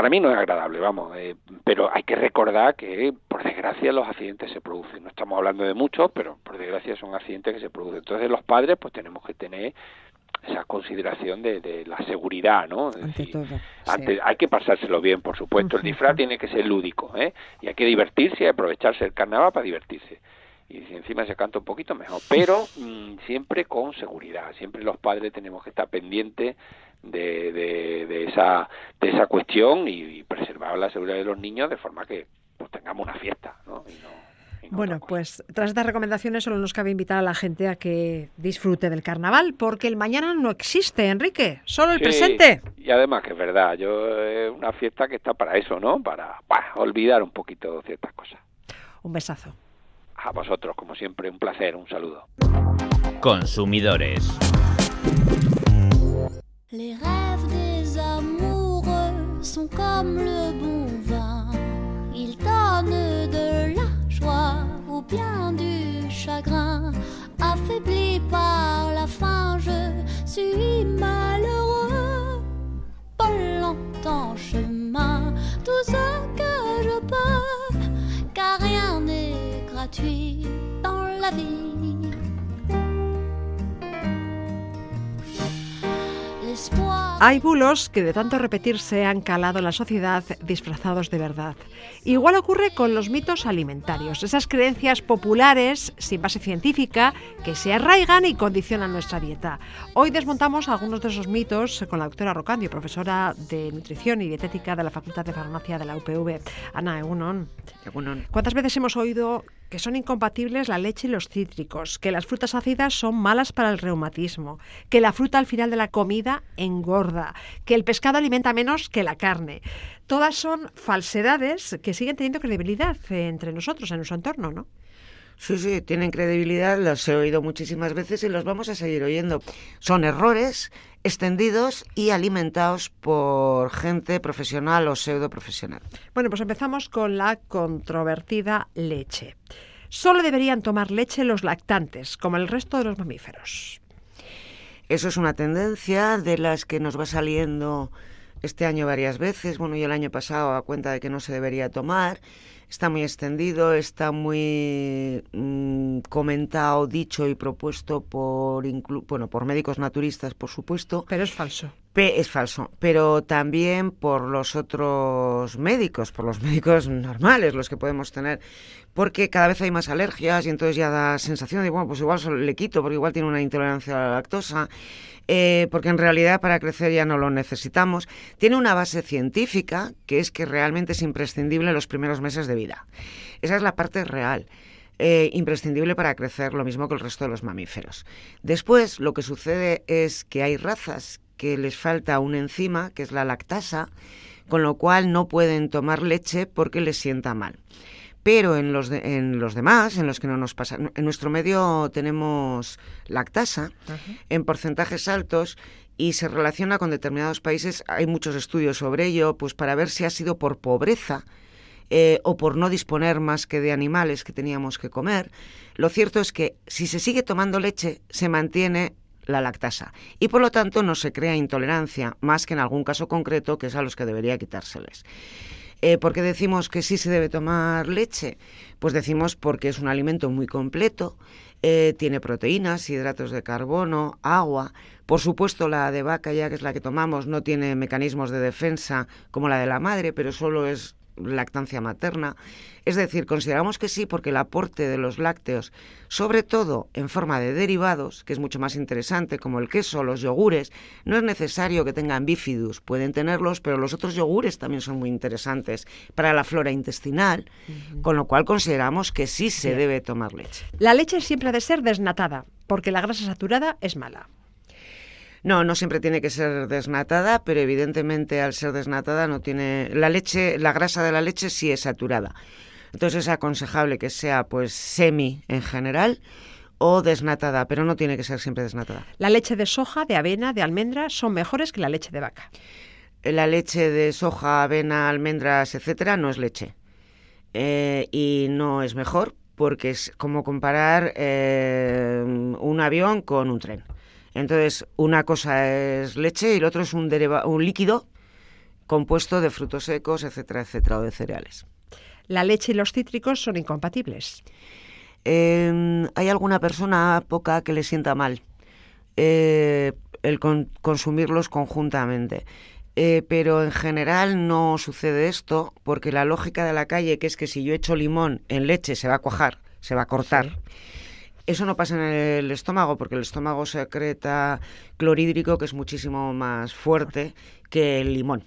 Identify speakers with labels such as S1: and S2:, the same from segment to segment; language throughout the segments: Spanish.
S1: para mí no es agradable, vamos, pero hay que recordar que, por desgracia, los accidentes se producen. No estamos hablando de muchos, pero por desgracia son accidentes que se producen. Entonces los padres pues tenemos que tener esa consideración de la seguridad, ¿no? Es
S2: Ante
S1: decir,
S2: todo,
S1: antes,
S2: sí.
S1: hay que pasárselo bien, por supuesto. El disfraz tiene que ser lúdico, y hay que divertirse y aprovecharse el carnaval para divertirse. Y si encima se canta un poquito, mejor. Pero siempre con seguridad. Siempre los padres tenemos que estar pendientes de esa cuestión y preservar la seguridad de los niños de forma que pues tengamos una fiesta, ¿no? Y no
S2: Bueno, pues tras estas recomendaciones solo nos cabe invitar a la gente a que disfrute del carnaval, porque el mañana no existe, Enrique, solo el presente.
S1: Y además que es verdad, es una fiesta que está para eso, ¿no? Para olvidar un poquito ciertas cosas.
S2: Un besazo.
S1: A vosotros, como siempre, un placer, un saludo.
S3: Consumidores.
S4: Les rêves des amoureux sont comme le bon vin. Ils donnent de la joie ou bien du chagrin. Affaibli par la faim, je suis malheureux. Pas longtemps chemin, tout ce que je peux, car rien n'est gratuit dans la vie.
S2: Hay bulos que de tanto repetirse han calado en la sociedad disfrazados de verdad. Igual ocurre con los mitos alimentarios, esas creencias populares sin base científica que se arraigan y condicionan nuestra dieta. Hoy desmontamos algunos de esos mitos con la doctora Rocandio, profesora de Nutrición y Dietética de la Facultad de Farmacia de la UPV. Ana, egunon.
S5: Egunon.
S2: ¿Cuántas veces hemos oído que son incompatibles la leche y los cítricos, que las frutas ácidas son malas para el reumatismo, que la fruta al final de la comida engorda, que el pescado alimenta menos que la carne? Todas son falsedades que siguen teniendo credibilidad entre nosotros, en nuestro entorno, ¿no?
S5: Sí, tienen credibilidad, los he oído muchísimas veces y los vamos a seguir oyendo. Son errores extendidos y alimentados por gente profesional o pseudoprofesional.
S2: Bueno, pues empezamos con la controvertida leche. Solo deberían tomar leche los lactantes, como el resto de los mamíferos.
S5: Eso es una tendencia de las que nos va saliendo este año varias veces. Bueno, y el año pasado a cuenta de que no se debería tomar. Está muy extendido, está muy comentado, dicho y propuesto por médicos naturistas, por supuesto.
S2: Pero es falso.
S5: Es falso, pero también por los otros médicos, por los médicos normales, los que podemos tener, porque cada vez hay más alergias y entonces ya da sensación de, bueno, pues igual solo le quito, porque igual tiene una intolerancia a la lactosa, porque en realidad para crecer ya no lo necesitamos. Tiene una base científica, que es que realmente es imprescindible en los primeros meses de vida. Esa es la parte real. Imprescindible para crecer, lo mismo que el resto de los mamíferos. Después, lo que sucede es que hay razas que les falta una enzima, que es la lactasa, con lo cual no pueden tomar leche porque les sienta mal. Pero en los demás, en los que no nos pasa, en nuestro medio tenemos lactasa en porcentajes altos y se relaciona con determinados países. Hay muchos estudios sobre ello, pues para ver si ha sido por pobreza o por no disponer más que de animales que teníamos que comer. Lo cierto es que si se sigue tomando leche, se mantiene la lactasa y por lo tanto no se crea intolerancia, más que en algún caso concreto que es a los que debería quitárseles. ¿Por qué decimos que sí se debe tomar leche? Pues decimos porque es un alimento muy completo, tiene proteínas, hidratos de carbono, agua. Por supuesto, la de vaca, ya que es la que tomamos, no tiene mecanismos de defensa como la de la madre, pero solo es lactancia materna. Es decir, consideramos que sí porque el aporte de los lácteos, sobre todo en forma de derivados, que es mucho más interesante, como el queso, los yogures, no es necesario que tengan bifidus, pueden tenerlos, pero los otros yogures también son muy interesantes para la flora intestinal, con lo cual consideramos que sí se debe tomar leche.
S2: La leche siempre ha de ser desnatada, porque la grasa saturada es mala.
S5: No siempre tiene que ser desnatada, pero evidentemente al ser desnatada no tiene la grasa de la leche sí es saturada. Entonces es aconsejable que sea pues semi en general o desnatada, pero no tiene que ser siempre desnatada.
S2: La leche de soja, de avena, de almendra son mejores que la leche de vaca.
S5: La leche de soja, avena, almendras, etcétera, no es leche. Y no es mejor porque es como comparar un avión con un tren. Entonces, una cosa es leche y el otro es un líquido compuesto de frutos secos, etcétera, etcétera, o de cereales.
S2: La leche y los cítricos son incompatibles.
S5: Hay alguna persona, poca, que le sienta mal el consumirlos conjuntamente. Pero en general no sucede esto, porque la lógica de la calle, que es que si yo echo limón en leche se va a cuajar, se va a cortar. Sí. Eso no pasa en el estómago, porque el estómago secreta clorhídrico, que es muchísimo más fuerte que el limón.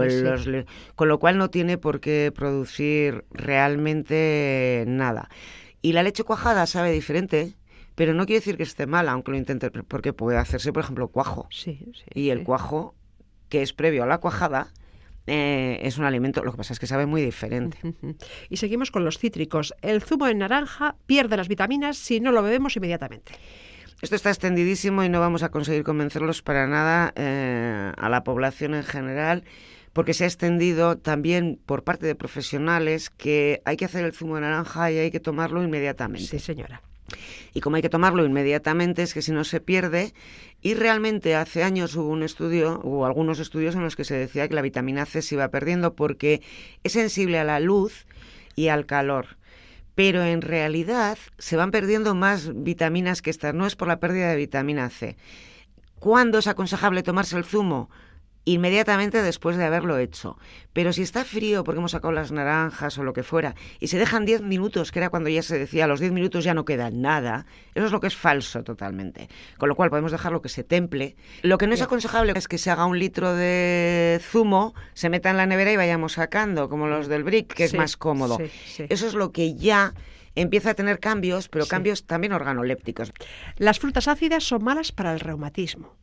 S5: Con lo cual no tiene por qué producir realmente nada. Y la leche cuajada sabe diferente, pero no quiere decir que esté mala, aunque lo intente, porque puede hacerse, por ejemplo, cuajo. Y el cuajo, que es previo a la cuajada, es un alimento, lo que pasa es que sabe muy diferente.
S2: Y seguimos con los cítricos. El zumo de naranja pierde las vitaminas si no lo bebemos inmediatamente.
S5: Esto está extendidísimo y no vamos a conseguir convencerlos para nada a la población en general, porque se ha extendido también por parte de profesionales que hay que hacer el zumo de naranja y hay que tomarlo inmediatamente.
S2: Sí, señora.
S5: Y como hay que tomarlo inmediatamente, es que si no se pierde. Y realmente hace años hubo algunos estudios en los que se decía que la vitamina C se iba perdiendo porque es sensible a la luz y al calor. Pero en realidad se van perdiendo más vitaminas que estas. No es por la pérdida de vitamina C. ¿Cuándo es aconsejable tomarse el zumo? Inmediatamente después de haberlo hecho. Pero si está frío porque hemos sacado las naranjas o lo que fuera y se dejan 10 minutos, que era cuando ya se decía a los 10 minutos ya no queda nada, eso es lo que es falso totalmente. Con lo cual podemos dejarlo que se temple. Lo que no es aconsejable es que se haga 1 litro de zumo, se meta en la nevera y vayamos sacando, como los del Brick, que es más cómodo. Eso es lo que ya empieza a tener cambios, pero cambios también organolépticos.
S2: Las frutas ácidas son malas para el reumatismo.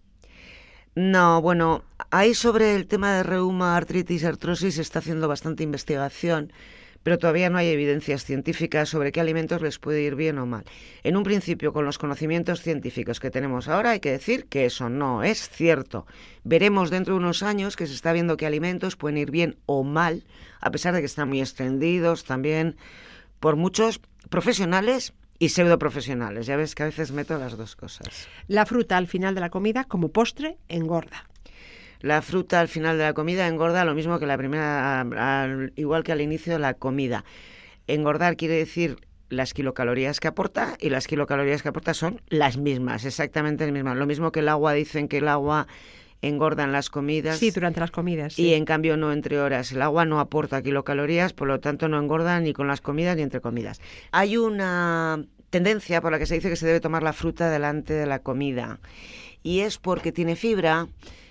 S5: No, bueno, ahí sobre el tema de reuma, artritis, artrosis se está haciendo bastante investigación, pero todavía no hay evidencias científicas sobre qué alimentos les puede ir bien o mal. En un principio, con los conocimientos científicos que tenemos ahora, hay que decir que eso no es cierto. Veremos dentro de unos años que se está viendo qué alimentos pueden ir bien o mal, a pesar de que están muy extendidos también por muchos profesionales y pseudoprofesionales. Ya ves que a veces meto las dos cosas.
S2: La fruta al final de la comida, como postre, engorda.
S5: La fruta al final de la comida engorda lo mismo que la primera, igual que al inicio de la comida. Engordar quiere decir las kilocalorías que aporta, y las kilocalorías que aporta son las mismas, exactamente las mismas. Lo mismo que el agua, dicen que el agua engorda en las comidas.
S2: Sí, durante las comidas. Sí.
S5: Y en cambio no entre horas. El agua no aporta kilocalorías, por lo tanto no engorda ni con las comidas ni entre comidas. Hay una tendencia por la que se dice que se debe tomar la fruta delante de la comida. Y es porque tiene fibra,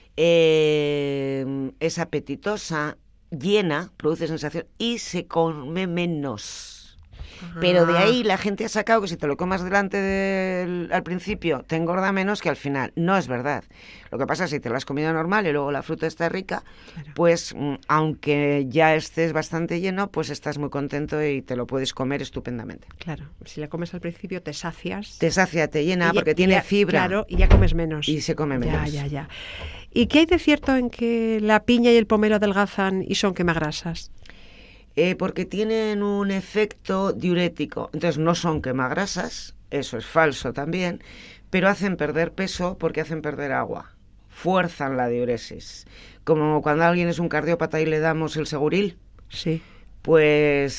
S5: es apetitosa, llena, produce sensación y se come menos. Pero de ahí la gente ha sacado que si te lo comas al principio te engorda menos que al final. No es verdad. Lo que pasa es que si te lo has comido normal y luego la fruta está rica, claro, pues aunque ya estés bastante lleno, pues estás muy contento y te lo puedes comer estupendamente.
S2: Claro, si la comes al principio te sacias.
S5: Te sacia, te llena, porque tiene fibra.
S2: Claro, y ya comes menos.
S5: Y se come menos.
S2: Ya. ¿Y qué hay de cierto en que la piña y el pomelo adelgazan y son quemagrasas?
S5: Porque tienen un efecto diurético. Entonces no son quemagrasas, eso es falso también, pero hacen perder peso porque hacen perder agua. Fuerzan la diuresis. Como cuando alguien es un cardiópata y le damos el Seguril.
S2: Sí.
S5: Pues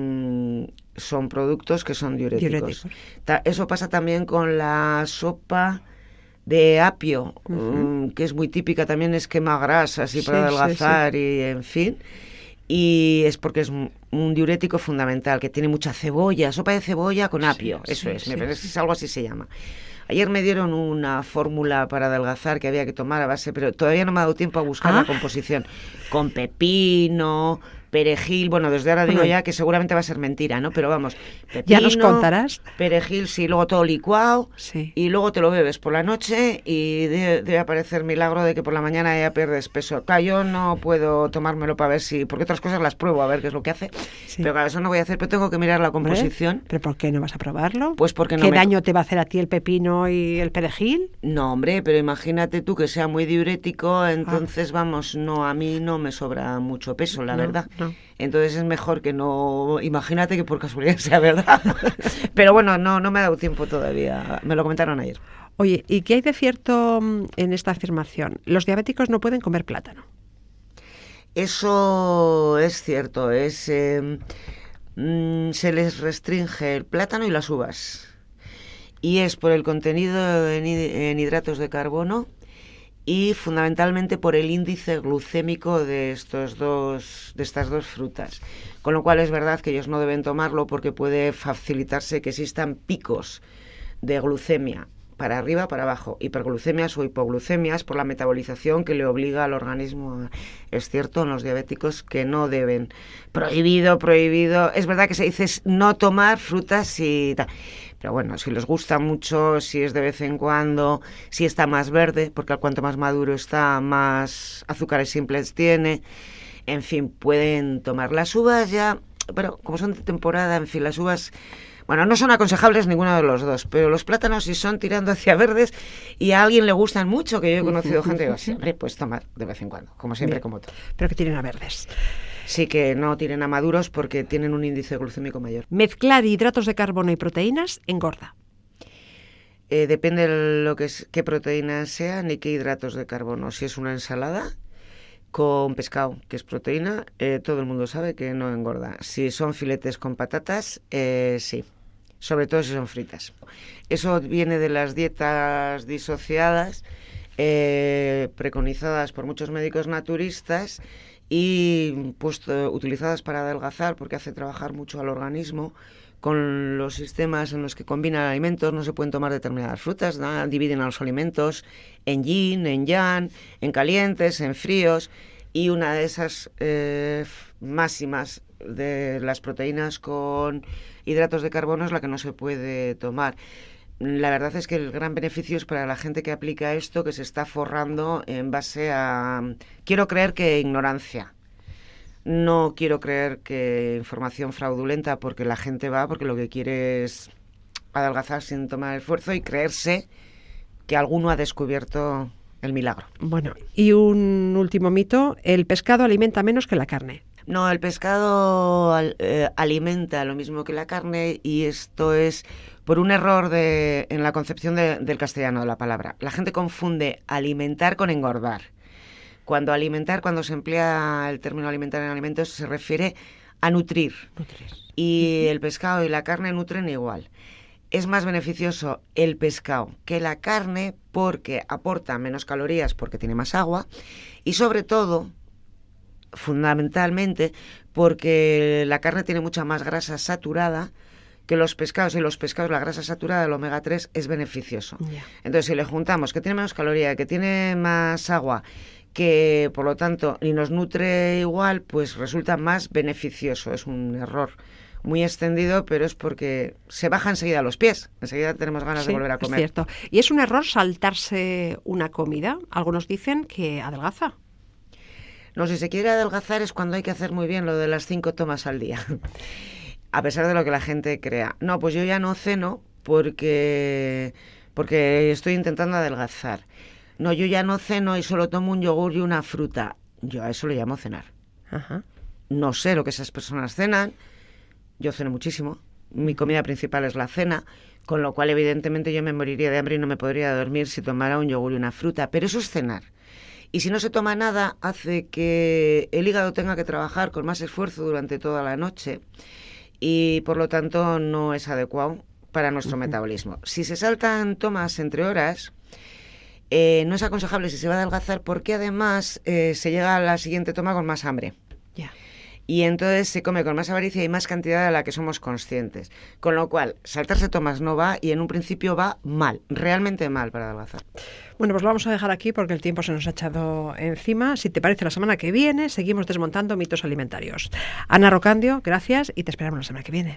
S5: son productos que son diuréticos. Eso pasa también con la sopa de apio, que es muy típica, también es quemagrasas y para adelgazar y en fin. Y es porque es un diurético fundamental, que tiene mucha cebolla, sopa de cebolla con apio, me parece que es algo así se llama. Ayer me dieron una fórmula para adelgazar que había que tomar a base, pero todavía no me ha dado tiempo a buscar la composición, con pepino, perejil, bueno, desde ahora digo ya que seguramente va a ser mentira, ¿no? Pero vamos, pepino,
S2: ¿ya nos contarás?
S5: Perejil, sí, luego todo licuado, y luego te lo bebes por la noche y debe aparecer milagro de que por la mañana ya pierdes peso. Claro, yo no puedo tomármelo para ver si, porque otras cosas las pruebo a ver qué es lo que hace, pero claro, eso no voy a hacer, pero tengo que mirar la composición.
S2: ¿Pero por qué no vas a probarlo?
S5: Pues porque no.
S2: ¿Qué daño te va a hacer a ti el pepino y el perejil?
S5: No, hombre, pero imagínate tú que sea muy diurético, entonces vamos, no, a mí no me sobra mucho peso, la verdad. No. Entonces es mejor que no, imagínate que por casualidad sea verdad. Pero bueno, no me ha dado tiempo todavía, me lo comentaron ayer.
S2: Oye, ¿y qué hay de cierto en esta afirmación? Los diabéticos no pueden comer plátano.
S5: Eso es cierto, se les restringe el plátano y las uvas. Y es por el contenido en hidratos de carbono y fundamentalmente por el índice glucémico de estas dos frutas. Con lo cual es verdad que ellos no deben tomarlo porque puede facilitarse que existan picos de glucemia para arriba, para abajo, hiperglucemias o hipoglucemias por la metabolización que le obliga al organismo. Es cierto, en los diabéticos que no deben. Prohibido. Es verdad que se dice no tomar frutas y tal. Pero bueno, si les gusta mucho, si es de vez en cuando, si está más verde, porque cuanto más maduro está, más azúcares simples tiene. En fin, pueden tomar las uvas ya, pero como son de temporada, en fin, las uvas... Bueno, no son aconsejables ninguno de los dos, pero los plátanos sí son tirando hacia verdes y a alguien le gustan mucho, que yo he conocido gente que digo, siempre pues tomar de vez en cuando, como siempre, como todo.
S2: Pero que tiren a verdes.
S5: Sí, que no tiren a maduros porque tienen un índice glucémico mayor.
S2: Mezclar hidratos de carbono y proteínas engorda.
S5: Depende de qué proteínas sean y qué hidratos de carbono. Si es una ensalada con pescado, que es proteína, todo el mundo sabe que no engorda. Si son filetes con patatas, sí. Sobre todo si son fritas. Eso viene de las dietas disociadas, preconizadas por muchos médicos naturistas y utilizadas para adelgazar porque hace trabajar mucho al organismo. Con los sistemas en los que combinan alimentos no se pueden tomar determinadas frutas, ¿no? Dividen a los alimentos en yin, en yang, en calientes, en fríos, y una de esas máximas de las proteínas con hidratos de carbono es la que no se puede tomar. La verdad es que el gran beneficio es para la gente que aplica esto, que se está forrando en base a, quiero creer que ignorancia. No quiero creer que información fraudulenta, porque la gente va porque lo que quiere es adelgazar sin tomar esfuerzo y creerse que alguno ha descubierto el milagro.
S2: Bueno, y un último mito, el pescado alimenta menos que la carne.
S5: No, el pescado alimenta lo mismo que la carne, y esto es por un error en la concepción del castellano de la palabra. La gente confunde alimentar con engordar. Cuando se emplea el término alimentar en alimentos, se refiere a nutrir. Y el pescado y la carne nutren igual. Es más beneficioso el pescado que la carne porque aporta menos calorías porque tiene más agua y sobre todo, fundamentalmente, porque la carne tiene mucha más grasa saturada que los pescados, y los pescados, la grasa saturada del omega 3 es beneficioso. Yeah. Entonces, si le juntamos que tiene menos caloría, que tiene más agua, que por lo tanto y nos nutre igual, pues resulta más beneficioso. Es un error muy extendido, pero es porque se baja enseguida los pies. Enseguida tenemos ganas de volver a comer.
S2: Es cierto. ¿Y es un error saltarse una comida? Algunos dicen que adelgaza.
S5: No, si se quiere adelgazar es cuando hay que hacer muy bien lo de las 5 tomas al día. A pesar de lo que la gente crea. No, pues yo ya no ceno porque estoy intentando adelgazar. No, yo ya no ceno y solo tomo un yogur y una fruta. Yo a eso le llamo cenar.
S2: Ajá.
S5: No sé lo que esas personas cenan. Yo ceno muchísimo. Mi comida principal es la cena, con lo cual evidentemente yo me moriría de hambre y no me podría dormir si tomara un yogur y una fruta. Pero eso es cenar. Y si no se toma nada, hace que el hígado tenga que trabajar con más esfuerzo durante toda la noche y por lo tanto no es adecuado para nuestro metabolismo. Si se saltan tomas entre horas, no es aconsejable si se va a adelgazar porque además se llega a la siguiente toma con más hambre.
S2: Yeah.
S5: Y entonces se come con más avaricia y más cantidad de la que somos conscientes. Con lo cual, saltarse tomas no va y en un principio va mal, realmente mal para adelgazar.
S2: Bueno, pues lo vamos a dejar aquí porque el tiempo se nos ha echado encima. Si te parece, la semana que viene seguimos desmontando mitos alimentarios. Ana Rocandio, gracias y te esperamos la semana que viene.